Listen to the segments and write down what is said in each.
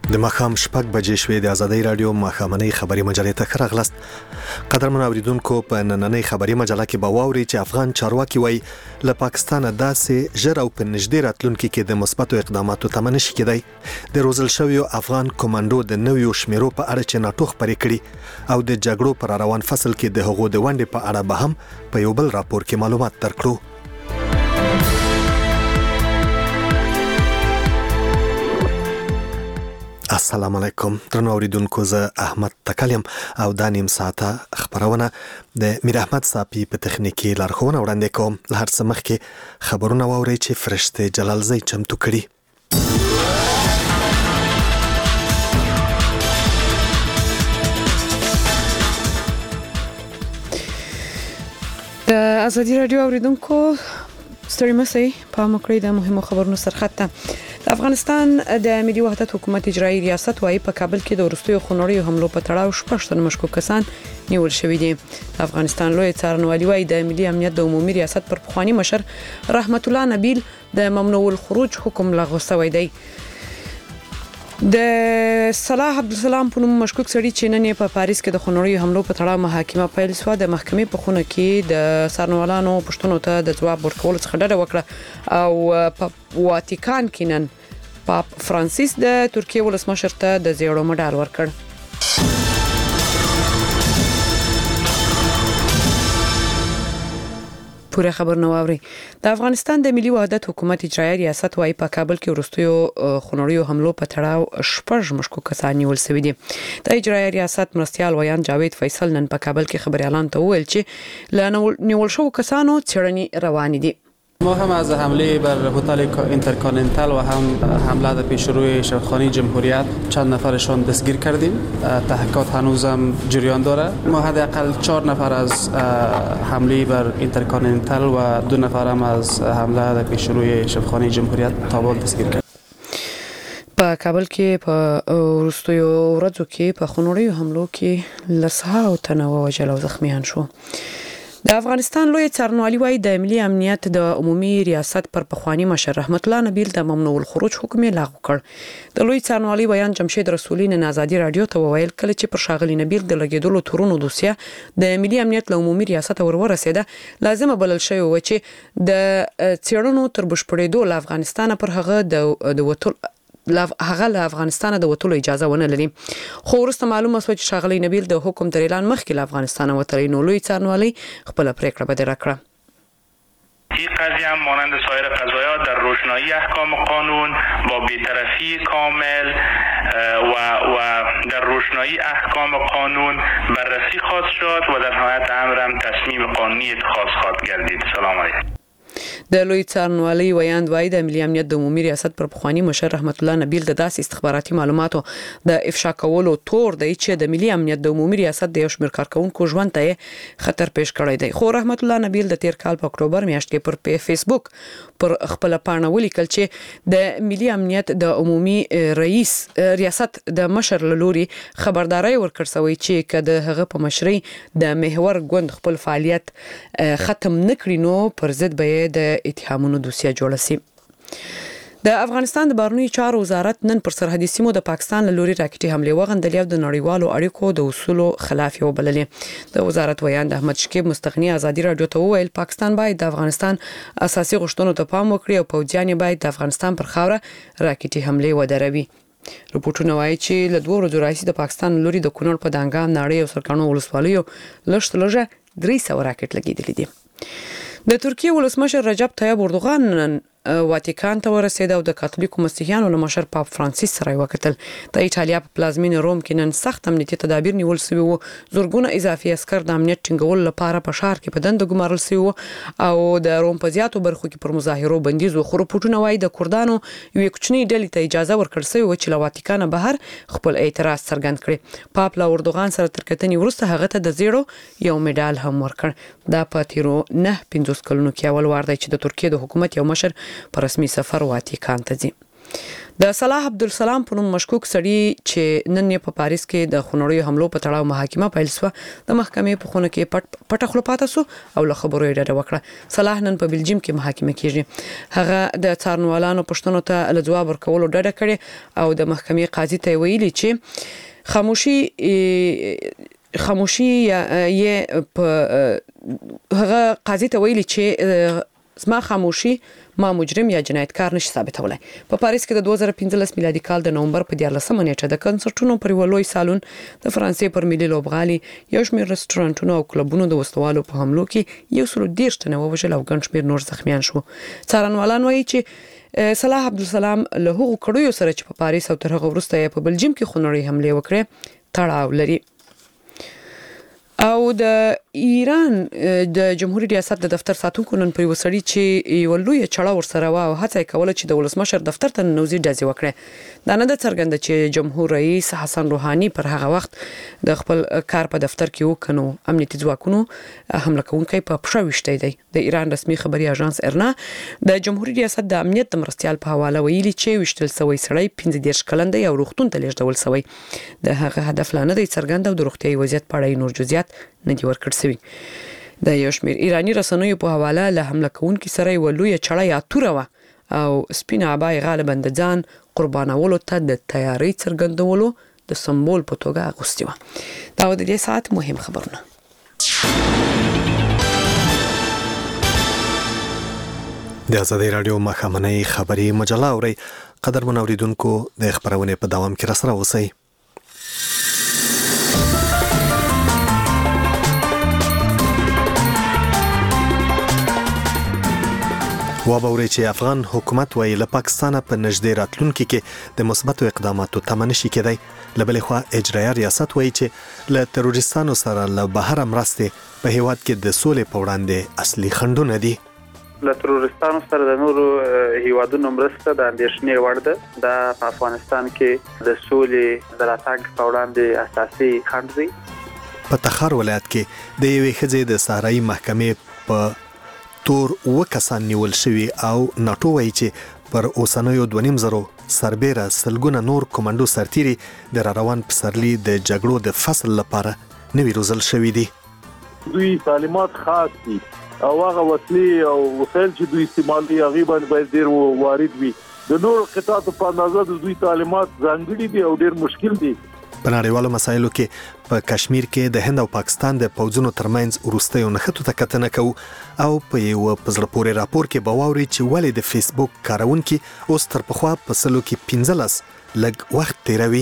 د ماښام 6 بجې شوې د آزادۍ رادیو ماښامنۍ خبري مجلې ته ښه راغلاست. قدرمن اوریدونکو، په نننۍ خبري مجله کې به واورئ چې افغان چارواکي وایي له پاکستانه داسې ژر او په نږدې راتلونکي کې د مثبتو اقداماتو تمه نشي کېدای. د روزل شویو افغان کمانډو د نویو شمیرو په اړه چې ناټو خپرې کړي او د جګړو پر روان فصل کې د هغو د ونډې په اړه به هم په یو بل راپور کې معلومات درکړو. السلام علیکم درنو اوریدونکو، زه احمد تکلیم او دا نیم ساعته خبرونه د میر احمد صافی په تخنیکی لارښوونه وړاندې کوم. له هر څه مخکې خبرونه واورئ چې فرشته جلالزی چمتو کړي. د ازادي رادیو اوریدونکو ستړي مسئ په مکړې د مهمو خبرونو سرخطه. د افغانستان د ملي وحدت حکومت اجرایی ریاست وايي په کابل کې د وروستیو خونړیو حملو په تړاو 6 تن مشکوک کسان نیول شوي دي. د افغانستان لوی څارنوالي وايي د ملي امنیت د عمومي ریاست پر پخوانی مشر رحمت الله نبیل د ممنوع الخروج حکم لغوه شوی دی. د صلاح عبدالسلام په نوم مشکوک سړي چې نن په پاریس کې د خونړیو حملو په تړاو محاکمه پیل شوه، د محکمې په خونه کې د څارنوالانو پوښتنو ته د ځواب ورکولو څخه ډډه وکړه او په واتیکان کې نن پاپ فرانسیس د ترکیې ولسمشر ته د زیړو مډال ورکړ. پوره خبر نو اوري. د افغانستان د ملي وحدت حکومت اجرایی ریاست وايي په کابل کې وروستیو خونړیو حملو په تړاو 6 مشکوک کسان نیول شوي دي. د اجرایی ریاست مرستیال ویان جاوید فیصل نن په کابل کې خبريالان ته وویل چې ل نیول شو کسانو څېړنې روان دي. ما هم از حمله بر هتل اینترکانتیننتال و هم حمله در پیشروی شبخانه جمهوریت چند نفرشان دستگیر کردیم. تحقیقات هنوزم جریان داره. ما حداقل 4 نفر از حمله بر اینترکانتیننتال و 2 نفر هم از حمله در پیشروی شبخانه جمهوریت تابال دستگیر کردیم. په کابل کې په وروستیو ورځو کې په خونړیو حملو کې لسهاو تنه وژل او زخمیان شو. د افغانستان لوی څارنوالي وايي د ملي امنیت د عمومي ریاست پر پخوانی مشر رحمت الله نبیل د ممنوع الخروج حکم لغوه کړ. د لوی څارنوالي بیان جمشید رسولي نن ازادي رادیو ته وویل کله چې پر شاغلي نبیل د لګیدلو تورونو دوسیه د ملي امنیت له عمومي ریاست ورسېده، لازمه بلل شوی و چې د څېړنو تر بشپړېدو له افغانستان پر هغه د وټول له افغانستان د وټولو اجازه ونه لري. خو وروسته معلومه شو چې شاغلی نبیل د حکم تر اعلان مخکې له افغانستان وتلی، نو لوی څارنوالي خپل پریکړه بدله کړه. این قضیه هم مانند سایر قضایا در روشنایی احکام قانون با بی‌طرفی کامل و در روشنایی احکام قانون بررسی خواهد شد و در نهایت امر هم تصمیم قانونی اتخاذ خواهد گردید. سلام علیکم. د لوی څارنوالي ویاند وايي د ملي امنیت د عمومي ریاست پر پخوانی مشر رحمت الله نبیل د داسې استخباراتي معلوماتو د افشا کولو تور دی چې د ملي امنیت د عمومي ریاست د یو شمېر کارکونکو ژوند ته خطر پیښ کړی دی. خو رحمت الله نبیل د تیر کال په اکتوبر میاشت کې پر فیسبوک پر خپل پاڼه ولیکل چې د ملي امنیت د عمومي ریاست د مشر لوري خبرداري ورکړ سوی چې کله هغه په مشرۍ د محور ګوند خپل فعالیت ختم نکړي نو پر ضد به د اتهامونو دوسیه جوړه شي. د افغانستان د بهرنیو چارو وزارت نن پر سرحدي سیمو د پاکستان له لوري راکټي حمله وغندلې او د نړیوالو اړیکو د اصولو خلاف یې وبللې. د وزارت ویاند احمد شکیب مستغنی ازادي رادیو ته وویل پاکستان باید د افغانستان اساسي غوښتنو ته پام وکړي او پوځیان باید د افغانستان پر خاوره راکټي حمله ودروي. رپورټونه وايي چې له 2 ورځې راځي د پاکستان لوري د کونړ په دانګام ناړې او سرکانو ولسوالیو لږه 300 راکټ لګیدلې دي. د ترکیې ولسمشر رجب طیب اردوغان نن واتیکان ته ورسېد او د کاتولیکو مسیحیانو له مشر پاپ فرانسیس سره وکتل. د ایټالیا په پلازمینه روم کې نن سخت امنیتي تدابیر نیول شوي وو. زورګونه اضافي عسكر د امنیت ټینګولو لپاره په ښار کې په دنده ګمارل شوي وو او د روم په زیاتو برخو کې پر مظاهرو بندیز و. خو رپورټونه وايي د کردانو یوې کوچنۍ ډلې ته اجازه ورکړل شوې و چې له واتیکانه بهر خپل اعتراض څرګند کړي. پاپ له اردوغان سره تر کتنې وروسته هغه ته د زیړو یو میډال هم ورکړ. دا په تیرو 9-50 کلونو کې اول وار دی چې د ترکیې د حکومت یو مشر په رسمي سفر واتیکان ته ځي. د صلاح عبدالسلام په نوم مشکوک سړی چې نن یې په پاریس کې د خونړیو حملو په تړاو محاکمه پیل شوه د محکمې په خونه کې پټه خوله پاتې شو او له خبرو یې ډډه وکړه. صلاح نن په بلجیم کې محاکمه کیږي. هغه د څارنوالانو پوښتنو ته له ځواب ورکولو ډډه کړې او د محکمې قاضي ته ویلي چې خاموشي یې په هغه قاضي ته ویلي چې زما خاموشي ما مجرم یا جنایتکار نشي ثابتولای. په پاریس کې د 2015 میلادي کال د نومبر په 14 نیټه د کنسرټونو پر ولوي سالون د فرانسې پر ملي لوبغالي یو شمېر رستورانټونو او کلبونو د وسوالو په حملو کې 130 تنه ووژل او ګڼ شمېر نور زخمیان شو. څارنوالان وایي چې صلاح عبدالسلام له هغو کړیو سره چې په پاریس او تر هغه وروسته په بلجیم کې خونړۍ حمله وکړه تړاو لري. او د ایران د جمهوریت ریاست د دفتر ساتونکو نن پر وسړي چې یو لوی چړه ورسره و او هڅه کوله چې د ولسمشر دفتر ته نوځي ډزې وکړي. دا نه د څرګنده چې جمهور رئیس حسن روحاني پر هغه وخت د خپل کار په دفتر کې وکنو امنیتي ځواکونو حمله کوونکي په پښه وشتي دی. د ایران رسمي خبري اژانس ارنا د جمهوریت ریاست د امنیت د مرستيال په حواله ویلي چې وشتل سوی سړی 15 کلن دی او روغتون ته لیږدول سوی. د هغه هدف لا نه دی څرګند او د روغتيایي وضعیت په اړه نور جزئیات نه دی ورکړ شوی. د یو شمېر ایرانی رسنیو په حواله له حمله کوونکي سره یو لوی چړه یا توره و او سپینه عبای غالبا د ځان قربانولو ته د تیاری څرګندولو د سمبول په توګه اغوستي و. دا د دې ساعت مهم خبرونه. د آزادۍ رادیو مخامنۍ خبري مجله اوري قدرمن اوریدونکو د خبرونه په دوام کې راسره اوسئ. وابوري چې افغان حکومت وایي له پاکستان په نږدې راتلونکي کې د مثبتو اقداماتو تمه نشي کېدای. له بلې خوا اجرایه ریاست وایي چې له تروریستانو سره له بهر مرستې په هیواد کې د سولې په وړاندې اصلي خنډونه دي. له تروریستانو سره د نورو هیوادونو مرسته د اندېښنې وړ ده. دا په افغانستان کې د سولې د راتګ په وړاندې اساسي خنډ دی. په تخار ولایت کې د یوې ښځې د صحرایي محکمې په تور وکسان نیول شوی او ناټو وایي چې پر اوسنیو 2.5 سربېره سلګونه نور کمانډو سرتیري د روان پسرلی د جګړو د فصل لپاره نوي روزل شوی دي. دوی تعلیمات خاص دي او هغه وسلې او وسایل چې دوی استعمالوي هغه باید ډېر وارد وي. د نور قطاعاتو په اندازه د دوی تعلیمات ځانګړي دي او ډېر مشکل دي. په نړیوالو مسایلو کې په کشمیر کې د هند او پاکستان د پوځونو ترمنځ وروستیو نښتو ته کتنه کوو او په یو پزړه پورې راپور کې به واوري چې ولې د فیسبوک کارونکي اوس تر پخوا په سلو کې 15 لږ وخت تیروي.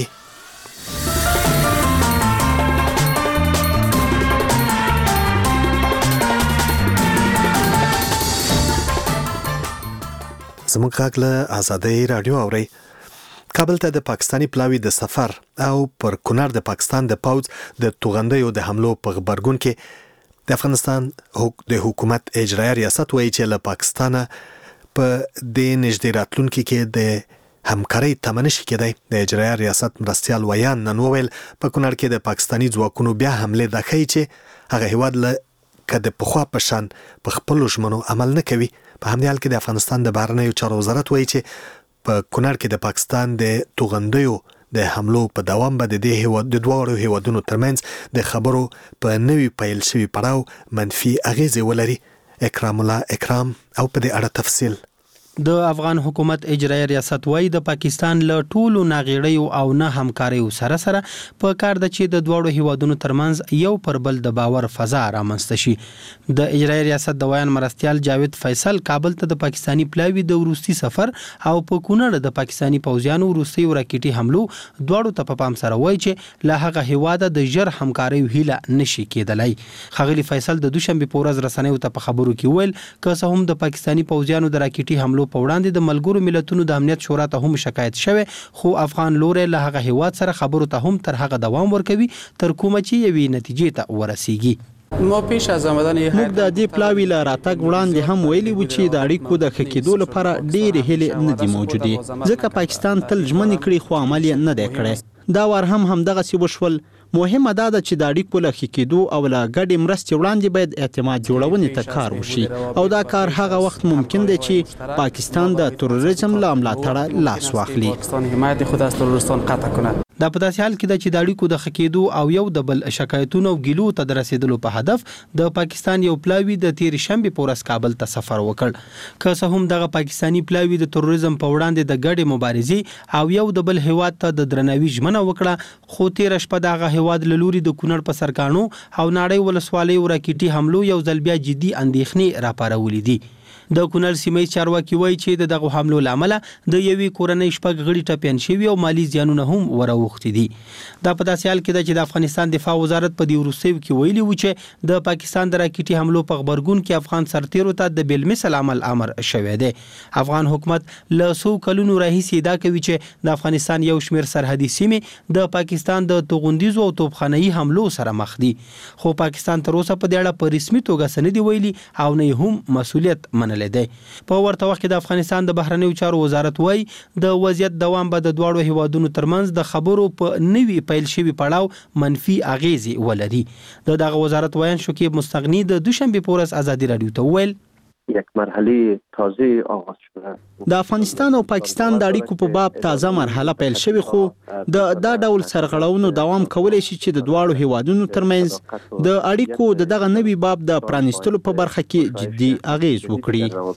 زموږ غږ له آزادۍ رادیو اوري. کابل ته د پاکستانی پلاوی د سفر او پر کونړ د پاکستان د پوځ د توغندیو د حملو په خبرګون کې د افغانستان د حکومت اجرایه ریاست وایي چې له پاکستانه په د نږدې راتلونکي کې د همکارۍ تمه نشي کېدای. د اجرایه ریاست مرستیال ویان نن وویل په کونړ کې د پاکستانی ځواکونو بیا حمله ده ښیي چې هغه هیواد له کده په خوا په شان په خپل ژمنو عمل نه کوي. په همدې حال کې د افغانستان د بهرنیو چارو وزارت وایي چې په کونړ کې د پاکستان د توغندیو د حملو په دوام به د دواړو هیوادونو ترمنځ د خبرو په نوي پیل شوي پړاو منفي اغیزې ولري. اکرام الله اکرام او په دې اړه تفصیل. د افغان حکومت اجرایي ریاست وایي د پاکستان له ټولو ناغېړیو او نه همکاریو سره په کار ده چې د دواړو هیوادونو ترمنځ یو پر بل د باور فضا رامنځته شي. د اجرایي ریاست د ویان مرستیال جاوید فیصل کابل ته د پاکستانی پلاوی د وروستي سفر او په کونړ د پاکستانی پوځیانو وروستي راکټي حملو دواړو ته په پام سره وایي چې له هغه هیواده د ژر همکاریو هیله نشي کېدلای. ښاغلي فیصل د دوشنبه په ورځ رسنیو ته په خبرو کې ویل که څه هم د پاکستانی پوځیانو د راکټي حملو په وړاندې د ملګرو ملتونو د امنیت شورا ته هم شکایت شوه خو افغان لوري له هغه هیواد سره خبرو ته هم تر هغه دوام ورکوي تر کومه چې یوې نتیجې ته ورسیږي. ما پیش از آمدن موږ د دې پلاوی له راتګ وړاندې هم ویلي و چې د اړیکو د ښه کېدو لپاره ډېرې هیلې نه دي موجودې ځکه پاکستان تل ژمنې کړې خو عمل یې نه دی کړی. دا وار هم همدغسې وشول. مهمه ده چې د اړیکو له ښه کېدو او له ګډې مرستې وړاندې باید اعتماد جوړونې ته کار وشي او دا کار هغه وخت ممکن دی چې پاکستان د تروریزم له ملاتړه لاس واخلي. حمایت خود از تروریستان قطع کنه. دا په داسې حال کې ده چې د اړیکو د ښه کېدو او یو د بل شکایتونو او ګیلو ته د رسیدلو په هدف د پاکستان یو پلاوی د تیر شنبه په ورځ کابل ته سفر وکړ. که څه هم دغه پاکستانی پلاوی د تروریزم په وړاندې د ګډې مبارزې او یو د بل هیواد ته د درناوي ژمنه وکړه، خو تیر شپه دغه هیواد له لوري د کونړ په سرکانو او ناړۍ ولسوالۍ راکېټي حملو یو ځل بیا جدي اندېښنې راپارولې دي. د کونړ سیمې چارواکي وایي چې دغه حملو لامل د یوې کورنۍ شپږ غړي ټپيان شوي او مالی زیانونه هم وراوښتي دي. دا په داسې حال کې ده چې د افغانستان دفاع وزارت په دې وروستیو کې ویلي و چې د پاکستان د راکېټي حملو په خبرګون کې افغان سرتیرو ته د بالمثل عمل امر شوی دی. افغان حکومت له څو کلونو راهیسې ادعا کوي چې د افغانستان یو شمېر سرحدي سیمې د پاکستان د توغندیزو او توپخانه‌يي حملو سره مخ دي، خو پاکستان تر اوسه په دې اړه په رسمي توګه څه نه دي ویلي او نه هم مسؤلیت منلی دی. په ورته وخت کې د افغانستان د بهرنیو چارو وزارت وایي د وضعیت دوام به د دواړو هیوادونو ترمنځ د خبرو په نوي پیل شوي پړاو منفي اغیزې ولري. دغه وزارت وایي شکیب مستغنی د دوشنبه په ورځ ازادي رادیو ته ویل یک مرحله تازه آغاز شده. د افغانستان او پاکستان د اړیکو په باب تازه مرحله پیل شوی، خو د دا ډول سرغړونو دوام کولای شي چې د دواړو هیوادونو ترمنځ د اړیکو دغه نوي باب د پرانیستلو په برخه کې جدي اغیز وکړي.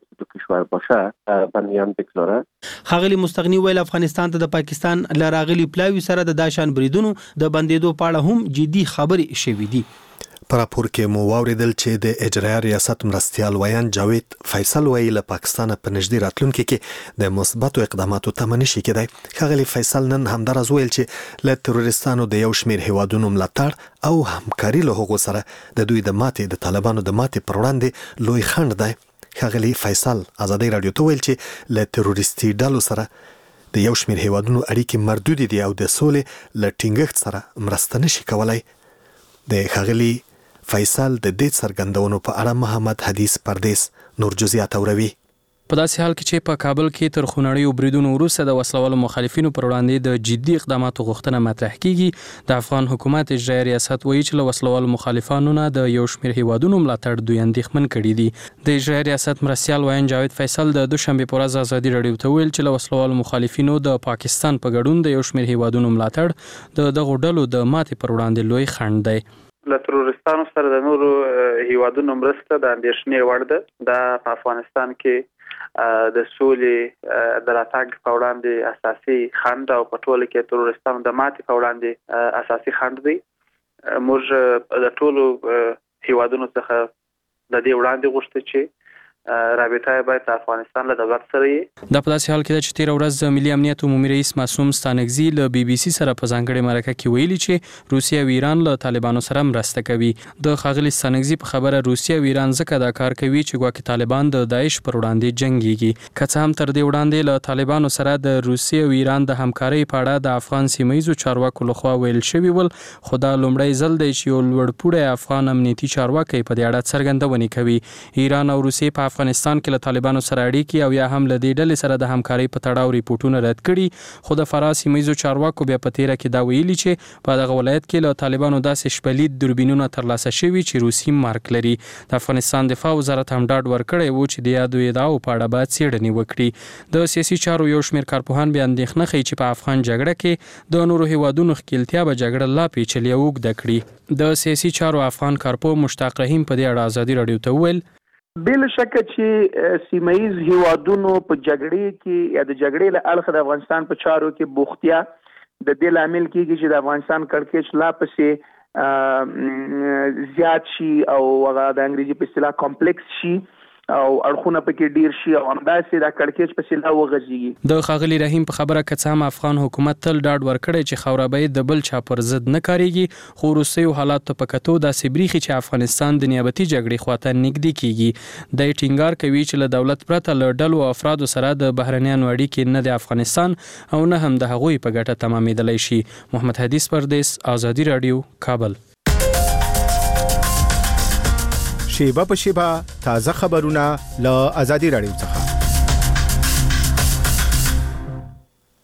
ښاغلي مستغنی ویل افغانستان ته د پاکستان له راغلي پلاوي سره د داشان بریدونو د بندیدو په اړه هم جدي خبرې شوې دي. په راپور کې مو واوریدل چې د اجرایه ریاست مرستیال ویان جاوید فیصل ویل له پاکستان په نږدې راتلونکي کې د مثبتو اقداماتو تمه نشي کېدای. ښاغلي فیصل نن همدارز ویل چې له تروریستانو د یو شمېر هیوادونو ملاتړ او همکاري له هغو سره د دوی د ماتې د طالبانو د ماتې پر وړاندې لوی خنډ دی. ښاغلي فیصل ازادي رادیو ته ویل چې له تروریستي ډلو سره د یو شمېر هیوادونو اړیکې محدود دي او د سولې له ټینګښت سره مرسته نشي کولای. د ښاغلي فیصل د دې څرګندونو په اړه محمد حدیث پردیس نور جزئیات اوروي. په داسې حال کې چې په کابل کې تر خونړیو بریدونو وروسته د وسلوالو مخالفینو پر وړاندې د جدي اقداماتو غوښتنه مطرح کیږي، د افغان حکومت اجرایه ریاست وایي چې له وسلوالو مخالفانو نه د یو شمېر هیوادونو ملاتړ دوی اندېښمن کړي دي. د اجرایه ریاست مرستیال ویان جاوید فیصل د دوشنبه په ورځ ازادي رادیو ته ویل چې له وسلوالو مخالفینو د پاکستان په ګډون د یو شمېر هیوادونو ملاتړ د دغو ډلو د ماتې پر وړاندې لوی خنډ دی. له تروریستانو سره د نورو هیوادونو مرسته د اندېښنې وړ ده. دا په افغانستان کې د سولې د راتګ په وړاندې اساسي خنډ او په ټوله کې تروریستانو د ماتې په وړاندې اساسي خنډ دی. موږ د ټولو هیوادونو څخه د دې وړاندې غوښتو چې رابطه باید افغانستان له دولت سره یې. دا په داسې حال کې چې تیر ورځ د ملي امنیت عمومي رئیس معصوم ستانکزي له بي بي سي سره په ځانګړې مرکه کې ویلي چې روسیه او ایران له طالبانو سره مرسته کوي. د ښاغلي ستانکزي په خبره روسیه او ایران ځکه دا کار کوي چې ګواکې طالبان د داعش پر وړاندې جنګيږي. که څه هم تر دې وړاندې له طالبانو سره د روسیه او ایران د همکارۍ په اړه د افغان سیمه‌یزو چارواکو لخوا ویل شوی ول، خو دا لومړی ځل دی چې یو لوړپوړی افغان امنیتي چارواکي په دې اړه څرګندونې کوي. ایران او روسیه په افغانستان کې له طالبانو سره اړیکې او یا هم له دې ډلې سره د همکارۍ په تړاو ریپورتونه رد کړي، خو د فراه سیمه‌یزو چارواکو بیا په تیره کې دا ویلي چې په دغه ولایت کې له طالبانو داسې شپلید دوربینونه ترلاسه شوي چې روسي مارک لري. د افغانستان دفاع وزارت هم ډاډ ورکړی و چې د یادو ادعاو په اړه باید څېړنې وکړي. د سیاسي چارو یو شمېر کارپوهان بیا اندېښنه ښیي چې په افغان جګړه کې د نورو هیوادونو ښکیلتیا به جګړه لا پیچلې او اوږده کړي. د سیاسي چارو افغان کارپوه مشتاق رحیم په دې اړه ازادي رادیو ته وویل بل شک چې سیمایي هیوادونو په جګړې کې یا د جګړې له اړخه د افغانستان په چارو کې بوختیا د دې لامل کېږي چې د افغانستان کړکېچ لا پسې زیات شي او هغه د انګریزي په اصطلاح کمپلیکس شي او اړخونه پکې ډیر شي او همداسې د کړکېچ په سیلا وغځيږي. د ښاغلي رحیم په خبره که څه هم افغان حکومت تل ډاډ ورکړی چې خاوره به د بل چا پر ضد نه کاریږي، خو وروستیو حالاتو په کتو داسې بریښي چې افغانستان د نیابتي جګړې خواته نږدې کیږي. د ټینګار کوي چې له دولت پرته له ډلو او افرادو سره د بهرنیانو اړیکې نه د افغانستان او نه هم د هغوی په ګټه تمامېدلی شي. محمد حدیث پردیس، ازادي رادیو، کابل. شیبه په شیبه تازه خبرونه له ازادي رادیو څخه.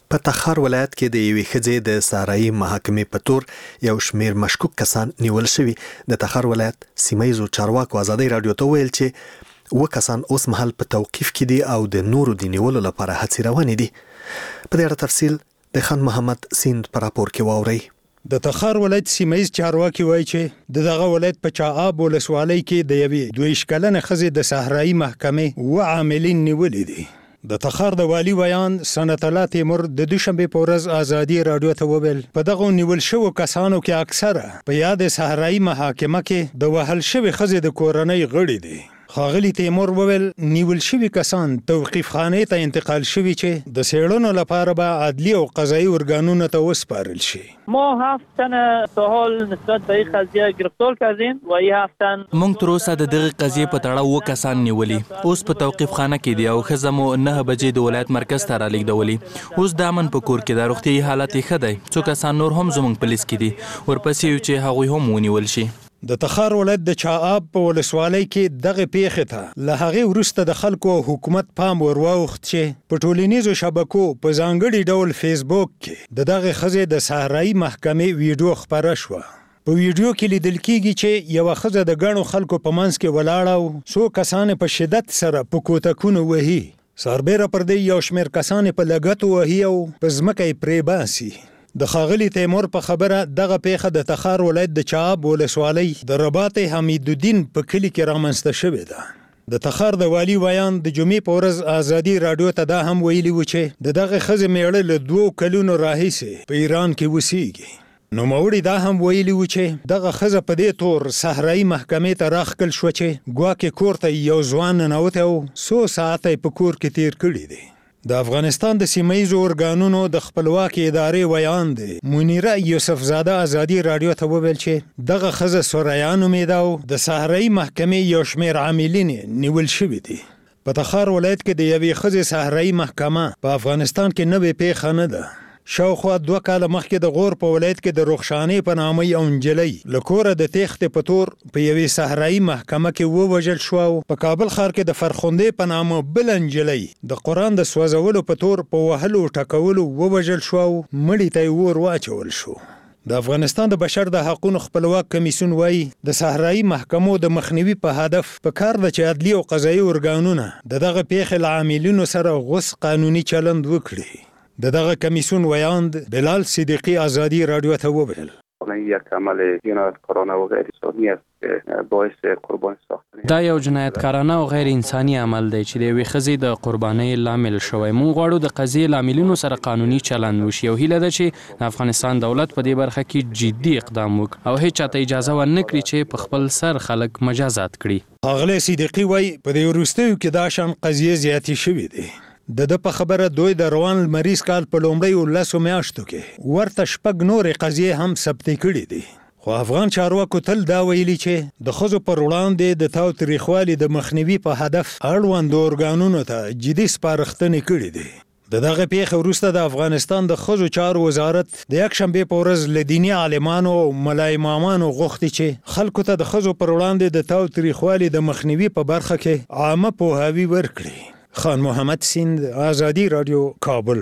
په تخار ولایت کې د یوې ښځې د صحرایي محاکمې په تور یو شمیر مشکوک کسان نیول شوي. د تخار ولایت سیمه ییزو چارواکو ازادۍ راډیو ته ویل چې 2 کسان اوس مهال په توقیف کې دي او د نورو د نیولو لپاره هڅې روانې دي. په دې اړه تفصیل د خان محمد سیند پر راپور کې واورئ. د تخار ولایت سیمه ییز چارواکي وایي چې دغه ولایت په چااب ولسوالۍ کې د یوې 22 کلنې ښځې د صحرایي محکمې 2 عاملین نیولي دي. د تخار د والی ویان سنت الله تیمور د دوشنبه په ورځ ازادي راډیو ته وویل په دغه نیول شوو کسانو کې اکثره په یاد صحرایي محاکمه کې د وهل شوی ښځې د کورنۍ غړي دي. ښاغلي تیمور وویل نیول شوي کسان توقیف خانې ته انتقال شوي چې د څېړنو لپاره به عدلي او قضایي ارګانونو ته وسپارل شي. ما 7 تن تا حال نسبت به این قضیه گرفتار کردیم و این 7 تن موږ تر اوسه د دغه قضیې په تړاو 2 کسان نیولي. اوس په توقیف خانه کې دي او ښځه مو 9 بجې د ولایت مرکز ته رالیږدولي. اوس د امن په کور کې د روغتیايي حالت یې ښه دی. 2 کسان نور هم زموږ په لیست کې دي. ورپسې یو چې هغوی هم ونیول شي. د تخار ولایت د چااب په ولسوالۍ کې دغه پیښې ته له هغې وروسته د خلکو او حکومت پام ورواوښت چې په ټولنیزو شبکو په ځانګړي ډول فیسبوک کې د دغه ښځې د صحرایي محکمې ویډیو خپره شوه. په ویډیو کې لیدل کېږي چې یوه ښځه د ګڼو خلکو په منځ کې ولاړه او 100 کسان په شدت سره په کوتکونو وهي. سربیره پر دې یو شمېر کسان په لګتو وهي او په ځمکه یې پرې باسي. د ښاغلي تیمور په خبره دغه پیښه د تخار ولایت د چااب ولسوالۍ د رباط حمیدالدین په کلي کې رامنځته شوې ده. د تخار د والی ویان د جمعې په ورځ ازادي راډیو ته دا هم ویلي و چې د دغه ښځې میړه له 2 کلونو راهیسې په ایران کې اوسېږي. نوموړي دا هم ویلي و چې دغه ښځه په دې تور صحرایي محکمې ته راښکل شوه چې ګواکې کور ته یو ځوان ننوتی او 100 ساعته یې په کور کې تیر کړي دي. د افغانستان د سیمه ییزو ارګانونو د خپلواکې ادارې ویان دی منیره یوسفزاده ازادي راډیو ته وویل چې دغه ښځه سوریا نومېده او د صحرایي محکمې یو شمېر عاملین نیول شوي دي. په تخار ولایت کې د یوې ښځې صحرایي محکمه په افغانستان کې نوې پیښه نه ده. شاوخوا 2 کاله مخکې د غور په ولایت کې د رخشانې په نامه یو نجلۍ له کوره د تېښتې په تور په یوې صحرایي محکمه کې ووژل شوه او په کابل ښار کې د فرخندې په نامه بله نجلۍ د قرآن د سوځولو په تور په وهلو ټکولو ووژل شوه او مړي ته یې اور واچول شو. د افغانستان د بشر د حقونو خپلواک کمیسیون وایي د صحرایي محکمو د مخنیوي په هدف په کار ده چې عدلي او قضایي ارګانونه د دغه پیښې له عاملینو سره غوڅ قانوني چلند وکړي. د دغه کمیسیون ویاند بلال صدیقی ازادي راډیو ته وویل یک عمل جنایتکارانه و غیر انسانی است که باعث قربانی ساختن. دا یو جنایتکارانه او غیر انساني عمل دی چې د یوې ښځې د قربانۍ لامل شوی. موږ غواړو د قضیې لاملینو سره قانوني چلند وشي او هیله ده چې د افغانستان دولت په دې برخه کې جدي اقدام وکړي او هیڅ چاته اجازه ورنه کړي چې په خپل سر خلک مجازات کړي. ښاغلی صدیقي وایي په دې وروستیو کې دا شان قضیې زیاتې شوې دي. د په خبره دوی د روان لمریز کال په لومړیو 10 میاشتو کې ورته 6 نورې قضیې هم ثبت کړي دي. خو افغان چارواکو تل دا ویلي چې د ښځو پر وړاندې د تاوتریخوالي د مخنیوي په هدف اړوندو ارګانونو ته جدي سپارښتنې کړي دي. د دغه پیښې وروسته د افغانستان د ښځو چارو وزارت د یکشنبې په ورځ له دیني عالمانو او ملا امامانو غوښتي چې خلکو ته د ښځو پر وړاندې د تاوتریخوالي د مخنیوي په برخه کې عامه پوهاوی ورکړي. خان محمد سیند ازادي راډیو کابل.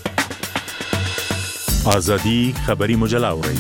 ازادي خبری مجله اورئ.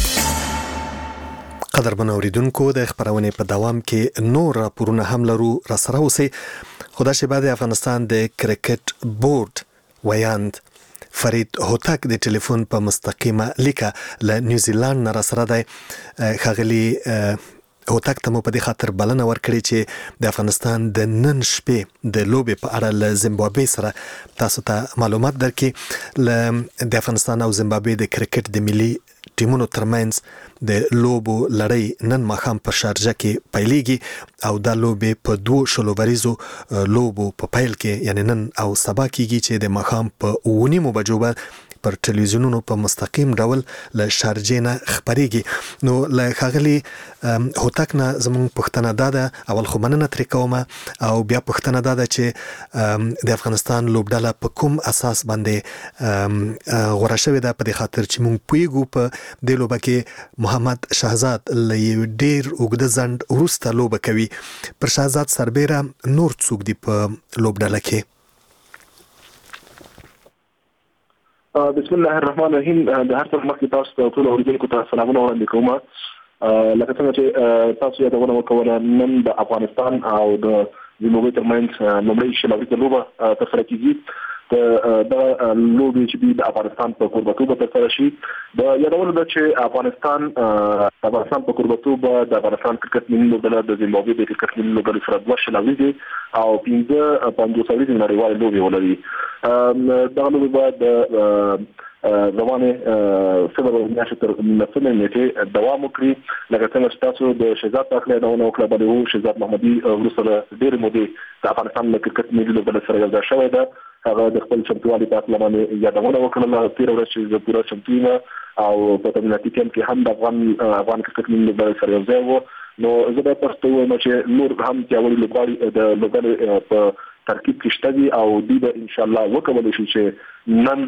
قدرمن اوریدونکو د خبرونې په دوام کې نور راپورونه هم لرو را سره اوسئ. خدا شي بعد افغانستان د کرکټ بورډ ویاند فرید هوتک د ټلیفون په مستقیمه لیکه له نیوزیلند نه را سره دی. ښاغلي هوتک ته مو په دې خاطر بلنه ورکړې چې د افغانستان د نن شپې د لوبې په اړه له زیمبابوې سره تاسو ته معلومات درکړي. د افغانستان او زیمبابوې د کرکټ د ملي ټیمونو ترمنځ د لوبو لړۍ نن ماښام په شارجه کې پیلېږي او دا لوبې په 2 شلوبریزو لوبو په پیل کې یعنی نن او سبا کېږي چې د ماښام په 9 بجو به پر ټلویزیونونو په مستقیم ډول له شارجې نه خپرېږي. نو له ښاغلي هوتک نه زموږ پوښتنه دا ده، اول خو مننه ترې کوم او بیا پوښتنه دا ده چې د افغانستان لوبډله په کوم اساس باندې غوره شوې ده، په دې خاطر چې موږ پوهیږو په دې لوبه کې محمد شهزاد له یو ډېر اوږده ځنډ وروسته لوبه کوي. پر شهزاد سربیره نور څوک دي په لوبډله کې؟ بسم الله الرحمن الرحیم. د هر څه مخکې تاسو ته ټول اوریدونکو ته سلامونه وړاندې کوم. لکه څنګه چې تاسو یادونه وکړه، نن د افغانستان او د زیمبابوې ترمنځ لومړی شلوري لوبه ترسره کیږي. د لوبې چې د افغانستان په کوربتوب ترسره شي. د یادونه ده چې افغانستان په کوربتوب د افغانستان کرکټ ملي لوبډله د زیمبابوې د کرکټ ملي لوبډلې سره 2 شلوري دي او 15 نړیوالې لوبې ولري. دا لوبه بعد روانه فبراير میاشتې تر 19 نیټې دوام وکړي. لکه څنګه چې تاسو د شهزاد تاکله دونه وکړه، باندې شهزاد محمدي وروسته ډېر مودې د افغانستان له کرکټ ملي لوبډلې سره یو ځای شوی ده. هغه د خپل چمتووالي په اړه باندې یادونه وکړه. تیر ورځ چې زه پوره چمتو یم او په تمریناتي کمپ کې هم د افغان کرکټ ملي لوبډلې سره یو ځای وو. نو زه به تاسو وایم چې نور هم پیاوړي لوبغاړي د لوبډلې په ترکیب کې شته دي او دوی به ان شاء الله وکولای شي چې نن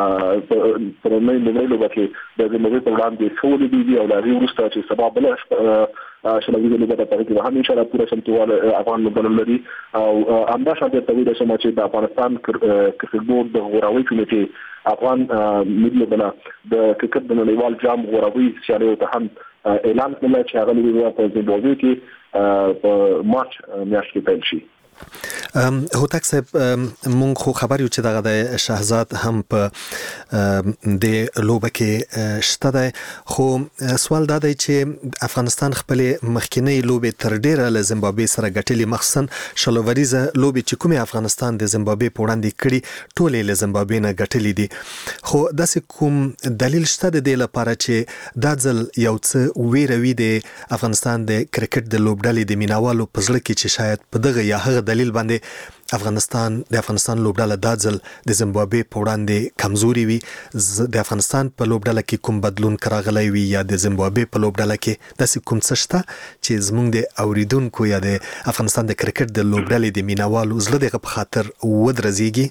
په نړۍ لوبه کې د زموږ په وړاندې څول دي او د وروسته چې سبب بل شلوي لوبه د ترکیب هم ان شاء الله پوره سمتواله افغان لوبډله لري. او همدا شاته ته ویل شم چې د افغانستان کرکټ بورډ د غوراوي کمیټې افغان ملي لوبډله د کرکټ د نړیوال جام غوراوي سیالیو ته هم اعلان کړل چې هغه لوبه په زیمبابوې کې په مارچ میاشت کې پیل شي. هوتک صاحب، مونږ خو خبر یو چې دغه د شهزاد هم په د لوبه کې شته دی، خو سوال دا دی چې افغانستان خپل مخکینی لوبه تر ډیره له زیمبابوې سره ګټلې، مخصوصا شلوریزه لوبه چې کومه افغانستان د زیمبابوې په وړاندې کړي ټولې له زیمبابوې نه ګټلې دي. خو داسې کوم دلیل شته د دې لپاره چې دا ځل یو څه ویروي د افغانستان د کرکټ د لوبډلې د مینوالو په زړه کې چې شاید په دغه یا هغه دلیل باندې د افغانستان لوبډله دا ځل د زیمبابوې په وړاندې کمزوري وي؟ د افغانستان په لوبډله کې کوم بدلون راغلی وي یا د زیمبابوې په لوبډله کې داسې کوم څه شته چې زموږ د اوریدونکو یا د افغانستان د کرکټ د لوبډلې د مینوالو زړه دغه په خاطر ودرځيږي؟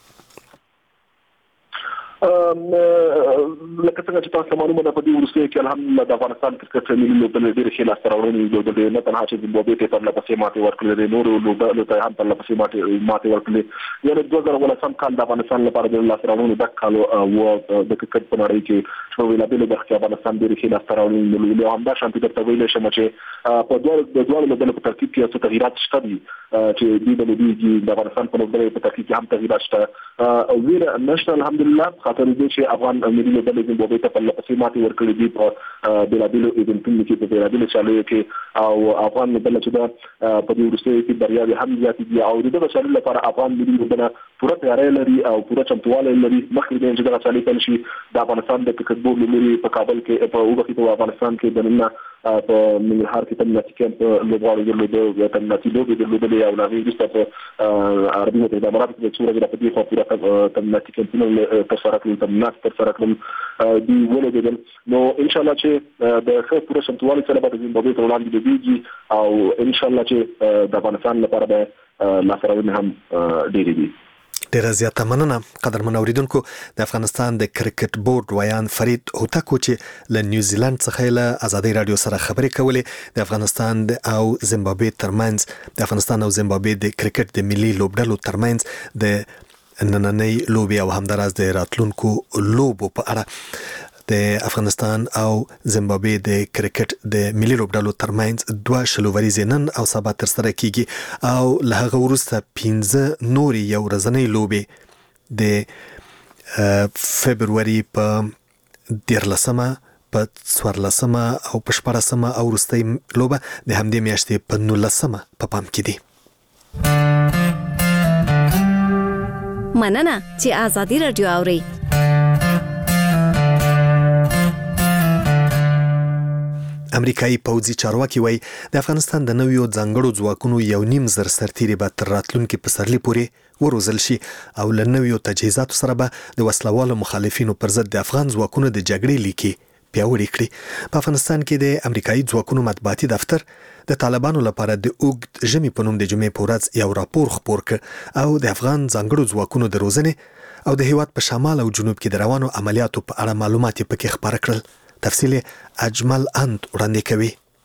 لکه څنګه چې تاسو معلومه ده، په دې وروستیو کې الحمدلله د افغانستان کرکټ ملي لوبډلې ډېرې ښې لاسته راوړنې درلودې. نه تنها چې زیمبابوې ته پرله پسې ماتې ورکړې، نورو لوبډلو ته هم پرله پسې ماتې ورکړې. یعنې 2018 کال د افغانستان لپاره د لاسته راوړنو ډک کال و. د کرکټ په نړۍ کې په بېلابېلو برخو کې افغانستان ډېرې ښې لاسته راوړنې درلودې. او همدا شانتې درته ویلی شم چې په دواړو لوبډلو په ترکیب کې یو څه تغییرات شته دي چې دوی به لوبېږي. د افغانستان په لوبډلې په ترکیب کې هم تغییرات شته، ویره نشته الحمدلله، خاطر دې چې افغان ملي لوبډلې زیمبابوې ته پرله پسې ماتې ورکړې دي په بېلابېلو ایونټونو کې، په بېلابېلو سیالیو کې. او افغان لوبډله چې ده په دې وروستیو کې بریاوې هم زیاتې دي او د دغه سیالیو لپاره افغان ملي لوبډله پوره تیاری لري او پوره چمتووالی لري. مخکې د چې دغه سیالي پیل شي، د افغانستان د کرکټ بورډ له لوري په کابل کې په افغانستان کې دننه په ننګرهار کې تمریناتي کمپ لوبغاړو درلوده، تمریناتي لوبې درلودلې او له هغې وروسته په عربي متحده اماراتو کې څو ورځې په دې خوا پوره تمریناتي کمپونه ترسره کړل، تمرینات ترسره کړل، دوی ولوبېدل. نو انشاءالله چې د ښه پوره چمتووالي سره به د زیمبابوې په وړاندې لوبېږي او انشاءالله چې د افغانستان لپاره به لاسته راوړنې هم ډېرې دي. ډیره زیاته مننه قدرمن اوریدونکو. د افغانستان د کرکټ بورډ ویان فرید هوتکو چې له نیوزیلند څخه له آزادۍ رادیو سره خبرې کولې د افغانستان او زیمبابوې ترمنځ، د افغانستان او زیمبابوې د کرکټ د ملي لوبډلو ترمنځ د نننۍ لوبې او همداراز د راتلونکو لوبو په اړه. د افغانستان او زیمبابوې د کرکټ د ملي لوبډلو ترمنځ 2 شلوریزې نن او سبا ترسره کیږي او له هغه وروسته 15 نورې یو ورځنۍ لوبې د فبروري په 14مه، په 14مه او په 14مه او وروستۍ لوبه د همدې میاشتې په 19مه په پام کې دي. مننه چې آزادي رادیو اوري. امریکایي پوځي چارواکي وایي د افغانستان د نویو ځانګړو ځواکونو 1.5 سرتیري به تر راتلونکي پسرلي پورې وروزل شي او له نویو تجهیزاتو سره به د وسلوالو مخالفینو پر ضد د افغان ځواکونو د جګړې لیکي پیاوړي کړي. په افغانستان کې د امریکایي ځواکونو مطبوعاتي دفتر د طالبانو لپاره د اوږد ژمي په نوم د جمعې په ورځ یو راپور خپور کړ او د افغان ځانګړو ځواکونو د روزنې او د هیواد په شمال او جنوب کې د روانو عملیاتو په اړه معلومات پکې خپاره کړل. تفصیل اجمل انت وړاندې کوي.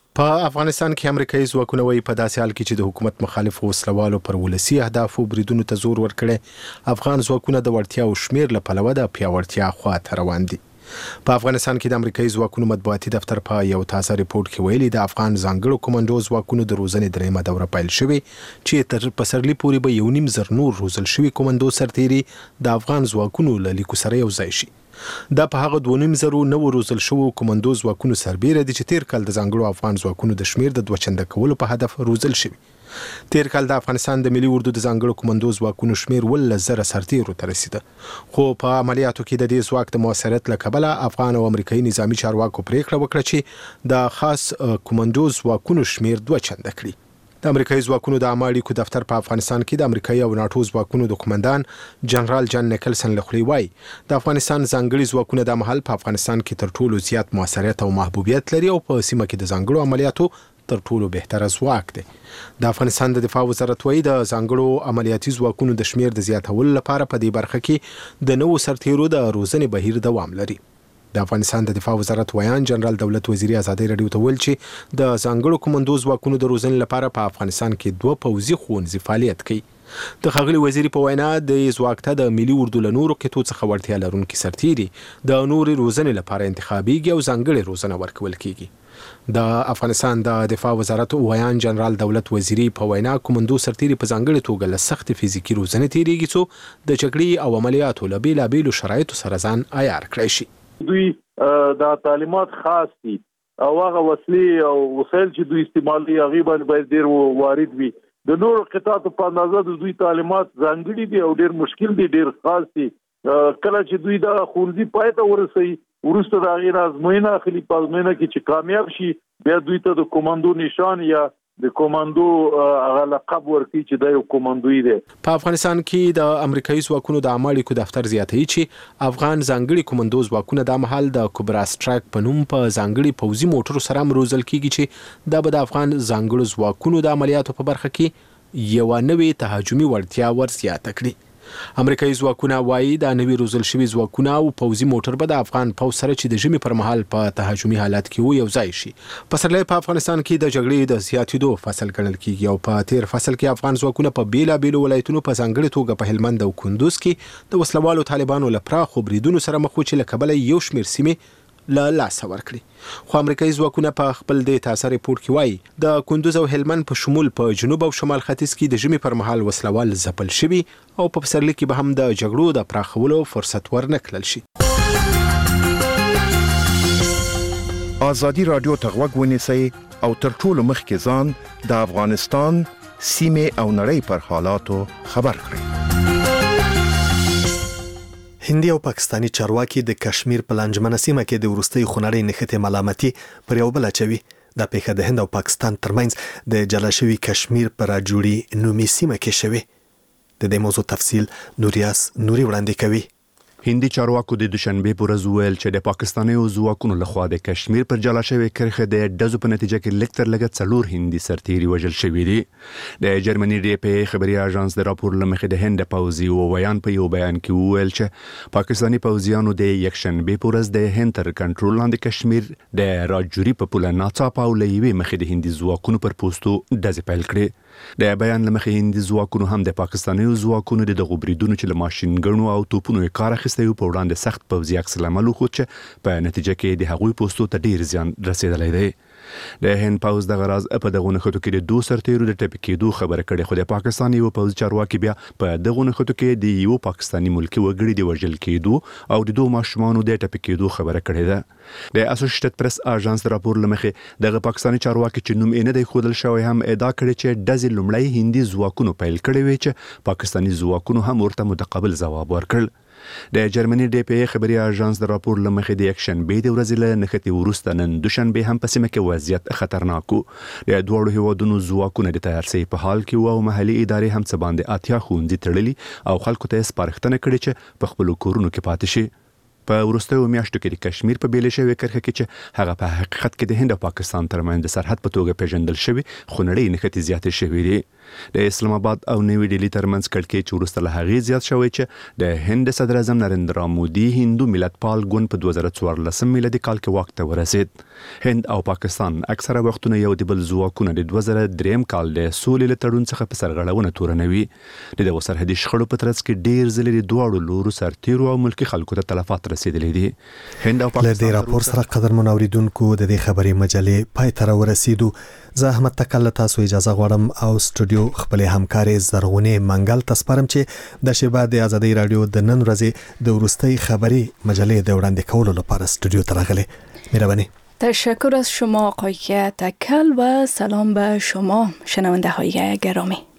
په افغانستان کې امریکایي ځواکونه وایي په داسې حال کې چې د حکومت مخالف وسلوالو پر ولسی اهدافو بریدونو ته زور ورکړي، افغان ځواکونه د وړتیا او شمیر له پلوه د پیاوړتیا خواته روان دي. په افغانستان کې د امریکایي ځواکونو مطبوعاتي دفتر په یو تازه ریپورت کې ویلي د افغان ځانګړو کمانډو ځواکونو د روزنې دریمه دوره پیل شوې چې تر پسرلي پورې به 1.5 نور روزل شوي کمانډو سرتیري د افغان ځواکونو له لیکو سره یو ځای شي. دا په هغه 2.5 نو روزل شوو کمانډو ځواکونو سربیره دي چې تیر کال د ځانګړو افغان ځواکونو د شمیر د 2 چنده کولو په هدف روزل شوي. تیر کال د افغانستان د ملي اردو د ځانګړو کمانډو ځواکونو شمیر 10,000 سرتیرو ته رسیده، خو په عملیاتو کې د دې ځواک د موثریت له کبله افغان او امریکایي نظامی چارواکو پریکړه وکړه چې د خاص کمانډو ځواکونو شمیر 2 چنده کړي. د امریکایي ځواکونو د عامه اړیکو دفتر په افغانستان کې د امریکایي او ناتو ځواکونو د قومندان جنرال جان نیکلسن له خولې وایي د افغانستان ځانګړي ځواکونه د مهال په افغانستان کې تر ټولو زیات موثریت او محبوبیت لري او په سیمه کې د ځانګړو عملیاتو تر ټولو بهتره ځواک دی. د افغانستان د دفاع وزارت وایي د ځانګړو عملیاتي ځواکونو د شمیر د زیاتولو لپاره په دې برخه کې د نوو سرتیرو د روزنې بهیر دوام لري. د افغانستان د دفاع وزارت ویان جنرال دولت وزیری ازادي رادیو ته ویل چې د ځانګړو کمانډو ځواکونو د روزنې لپاره په افغانستان کې 2 پوځي ښوونځي فعالیت کوي. د ښاغلي وزیری په وینا د ځواک ته د ملي اردو له نورو قطعو څخه وړتیا لرونکي سرتیري د نوري روزنې لپاره انتخابیږي او ځانګړې روزنه ورکول کیږي. د افغانستان د دفاع وزارت ویان جنرال دولت وزیری په وینا کمانډو سرتیري په ځانګړې توګه له سخت فزیکي روزنې تیریږي څو د جګړې او عملیاتو له بیلابیلو شرایطو سره ځان عیار کړی شي. دوی د تعلیمات خاص دي او هغه وسلې او وسایل چې دوی استعمالوي هغه باندې ډیر وارد وي. د نورو قطعو په اندازه د دوی تعلیمات ځانګړي دي او ډیر مشکل دي، ډیر خاص دي. کله چې دوی دا ښوونځي پای ته ورسوي وروسته د هغې ازموینه اخلي، په ازموینه کې چې کامیاب شي بیا دوی ته د کمانډو نشان یا د کمانډو هغه لقب ورکړي چې دا یو کمانډوي دی. په افغانستان کې د امریکایي ځواکونو د عامه اړیکو دفتر زیاتوي چې افغان ځانګړي کمانډو ځواکونه د مهال د کوبرا سټرایک په نوم په ځانګړي پوځي موټرو سره هم روزل کیږي چې دا به د افغان ځانګړو ځواکونو د عملیاتو په برخه کې یو نوې تهاجمي وړتیا ورزیاته کړي. امریکایي ځواکونه وایي د نوي روزل شوي ځواکونه او پوځي موټر به د افغان پوځ سره چې د ژمي پر مهال په تهاجمي حالت کې یو ځای شي. پسرلی په افغانستان کې د جګړې د زیاتېدو فصل ګڼل کیږي او په تیر فصل کې افغان ځواکونه په بیلابیلو ولایتونو په ځانګړې توګه په هلمند او کندوز کې د وسلوالو طالبانو له پراخو بریدونو سره مخ وو چې له کبله یو شمېر سیمې له لاسه ورکړي. خو امریکایي ځواکونه په خپل د تازه ریپورت کې وایي د کندوز او هلمند په شمول په جنوب او شمال ختیځ کې د ژمي پر مهال وسلوال ځپل شوي او په پسرلي کې به هم د جګړو د پراخولو فرصت ورنکړل شي. ازادي رادیو ته غوږ ونیسئ او تر ټولو مخکې ځان د افغانستان سیمې او نړۍ پر حالاتو خبر کړئ. هندي او پاکستانی چارواکي د کشمیر په لنجمنه سیمه کې د وروستي خونړۍ نښتې ملامتي پر یو بل اچوي. دا پیښه د هند او پاکستان ترمنځ د جلا شوي کشمیر پر راجوړي نومي سیمه کې شوې. د دې موضوع تفصیل نوریاس نوري وړاندې کوي. هندي چارواکو د دوشنبه پر ورځ ویل چې د پاکستاني ځواکونو لخوا د کشمیر پر جلا شوی کرښه د ډزو په نتیجه کې لیکتر لګت 4 هندي سرتیري وژل شوي دي. د جرمني ډي پی خبري اژانس د راپور لمخې د هند پوځي او ویان په یو بیان کې ویل چې پاکستاني پوځیانو د یکشنبه پر ورځ د هند تر کنټرول لاندې کشمیر د راجوري په پوله ناڅاپه او لېوي مخې د هندي ځواکونو پر پوسټو ډزې پیل کړې. د بیان لمخې هندي ځواکونو هم د پاکستاني ځواکونو د غوبریدونو چې له ماشینګنو او توپونو کار اخیسته په وړاندې سخت پوځي عکس العمل وکړ چې په نتیجه کې د هغوی پوسټو ته ډیر زیان رسیدلی دی. د هند پوځ د غراز په دغه نښتو کې د 2 سرتیرو د ټپي کېدو خبره کړې، خو د پاکستان یو پوځي چارواکي بیا په دغه نښتو کې د یو پاکستانی ملکی وګړي د وژل کېدو او د 2 ماشومانو د ټپي کېدو خبره کړې ده. د اسوسییټډ پریس اژانس راپور لمخې دغه پاکستانی چارواکي چې نوم یې نه دی ښودل شوی هم ادعا کړې چې ډزې لومړی هندي ځواکونو پیل کړې وې چې پاکستانی ځواکونو هم ورته متقابل ځواب ورکړ. د جرمني ډي پی خبري اژانس د راپور لمخې د یکشنبه د ورځې له نښتې وروسته نن دوشنبه هم په سیمه کې وضعیت خطرناک و. د دوړو هیوادونو ځواکونه د تیارسي په حال کې وو او محلي ادارې هم څه باندې اتیا ښوونځي تړلي او خلکو ته سپارښتنه کړې چې په خپل کورونو کې پاتې شي. په وروستیو میاشتو کې د کشمیر په بیلې شوې کرښه کې چې هغه په حقیقت کې د هند او پاکستان ترمنځ د سرحد په توګه پیژندل شوی خو نړۍ نښتې زیاتې شوې دي. د اسلام آباد او نوې ډیلی ترمنځ کړکېچ وروسته له هغې زیات شوی چې د هند صدر اعظم نریندرا مودي هندو ملتپال ګوند په 2014 میلادي کال کې واک ته ورسید. هند او پاکستان اکثره وختونه یو د بل ځواکونه د 2003 کال د سولې له تړون څخه په سرغړونه تورنوي. د دغو سرحدي شخړو په ترڅ کې ډېر ځلې د دواړو لورو سرتیرو او ملکي خلکو ته تلفات رسېدلي دي. هند او پاکستان له دې راپور سره قدرمن اوریدونکو د دې خبري مجلې پای ته ورسېدو. زه احمد تکل تاسو اجازه غواړم او سټوډیو خپل همکاري زرغونه منګل تاسپرم چې د شبا د ازادي رادیو د نن ورځې د ورستۍ خبري مجلې د وړاندې کولو لپاره سټوډیو ته راغلي. مهرباني. تشکر از شما آقای تکل و سلام به شما شنونده های گرامی.